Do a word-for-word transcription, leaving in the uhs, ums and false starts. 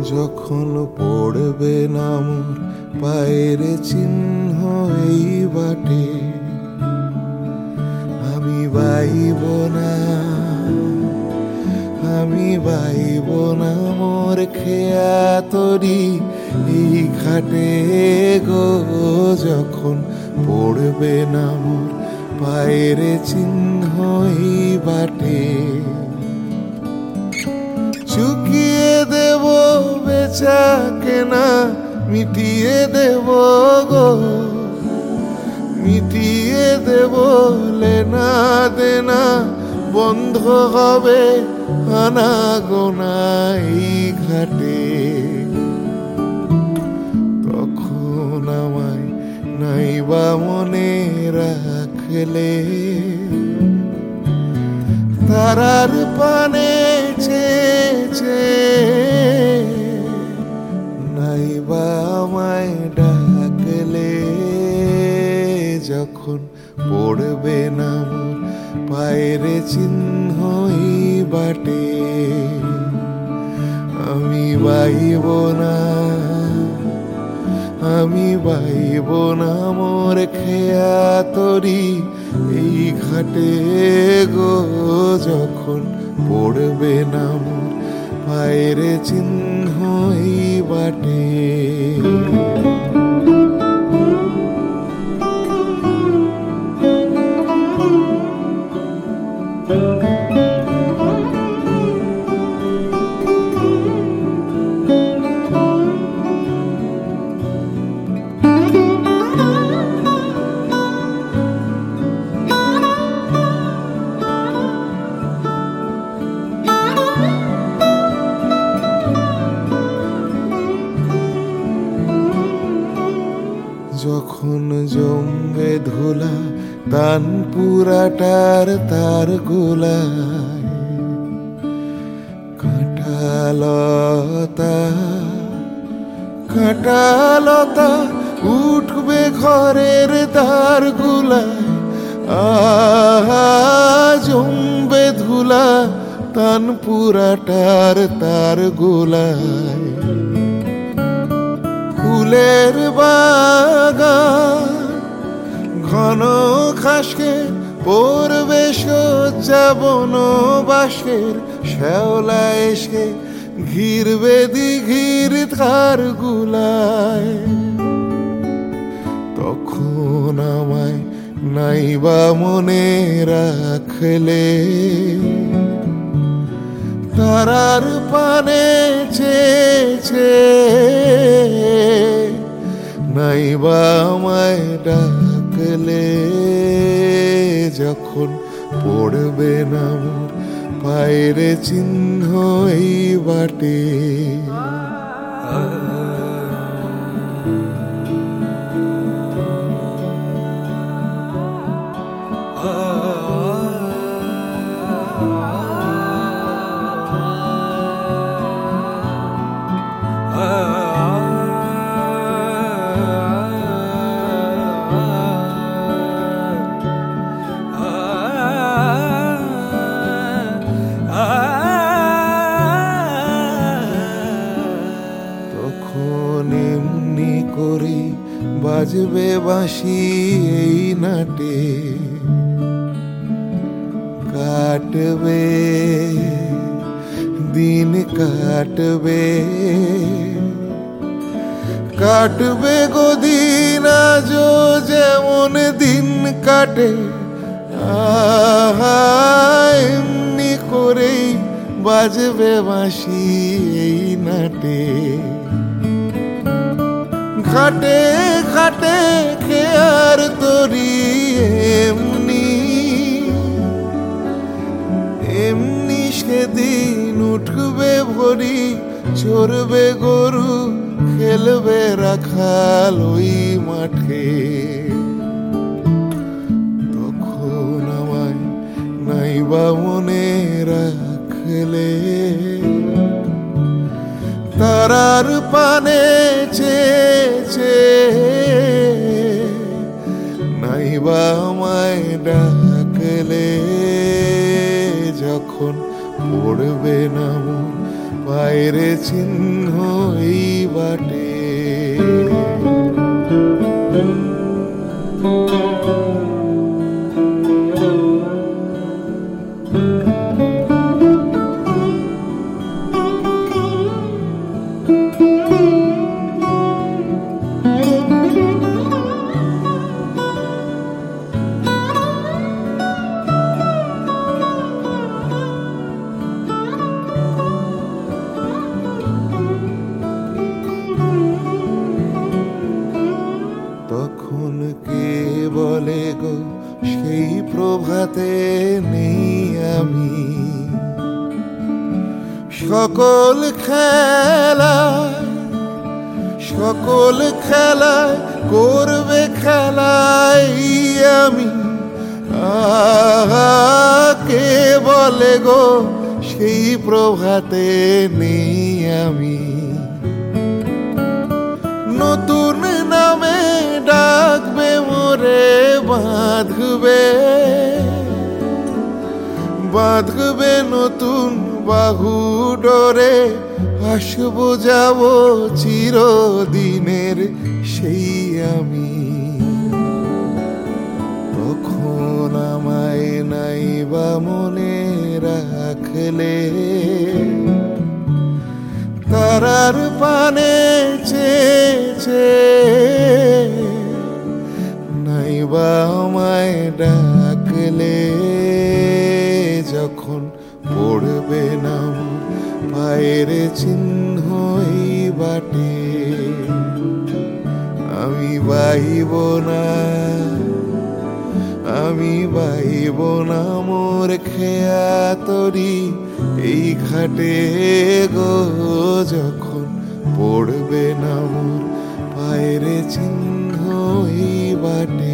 যখন পড়বে না মোর পায়ের চিহ্ন এই বাটে, আমি বাইব না, আমি বাইব না মোর খেয়া তরি এই ঘাটে গো। যখন পড়বে না মোর পায়ের চিহ্ন এই বাটে, চুকিয়ে দেব বেচা কেনা, মিটিয়ে দেব গো, মিটিয়ে দেব লেনা দেনা, বন্ধ হবে আনা গোনা এই ঘাটে। তখন আমায় নাইবা মনে রাখলে, তারার পানে চেয়েছে নাইবা আমায় ডাকলে। যখন পড়বে না মোর পায়ের চিহ্ন এই বাটে, আমি বাইব না, আমি বাইব না মোর খেয়া তরি এই ঘাটে গো। যখন পড়বে না মোর পায়ের চিহ্ন এই বাটে। যখন জমবে ধুলা তান পুরাটার তার গোলায়, কাঁটালতা কাঁটালতা উঠবে ঘরের দ্বার গুলায়। আহা জমবে ধুলা তান পুরাটার তার গোলায়। ফুলের বাগান ঘন ঘাসকে পড়বে সজ্জা বনবাসের, শ্যাওলা এসে ঘিরবে দিঘির ধার গুলায়। তখন আমায় নাইবা মনে রাখলে, তারার পানে চেয়েছে নাইবা আমায় ডাকলে। যখন পড়বে না মোর পায়ের চিহ্ন এই বাটে, এমনি করে বাজবে বাঁশি এই নাটে। কাটবে দিন কাটবে, কাটবে গদিন আজও যেমন দিন কাটে। আহা এমনি করেই বাজবে বাঁশি এই নাটে। ঘাটে ঘাটে খেয়ার তরি এমনি এমনি সেদিন উঠবে ভরি, চড়বে গরু খেলবে রাখাল ওই মাঠে। তখন আমায় নাইবা মনে রাখলে, তারার পানে চেয়েছে নাইবা আমায় ডাকলে। যখন পড়বে না মোর বাইরে চিহ্ন এই বাটে। তখন কে বলে গো সেই প্রভাতে নেই আমি, সকল খেলায় সকল খেলায় করবে খেলাই আমি। আহা কে বলে গো সেই প্রভাতে নেই আমি, নতুন নামে ডাকবে মোরে বাঁধবে বাঁধবে নতুন বাহু ডোরে, আসবো যাব চিরদিনের সেই আমি। তখন আমায় নাইবা মনে রাখলে, তারার পানে চেয়েছে নাইবা আমায় ডাকলে, যখন পড়বে নাম পায়ের চিহ্ন এই বাটে, আমি বাইব না আমি বাইব না মোর খেয়া তরি এই ঘাটে গো, যখন পড়বে না মোর পায়ের চিহ্ন এই বাটে।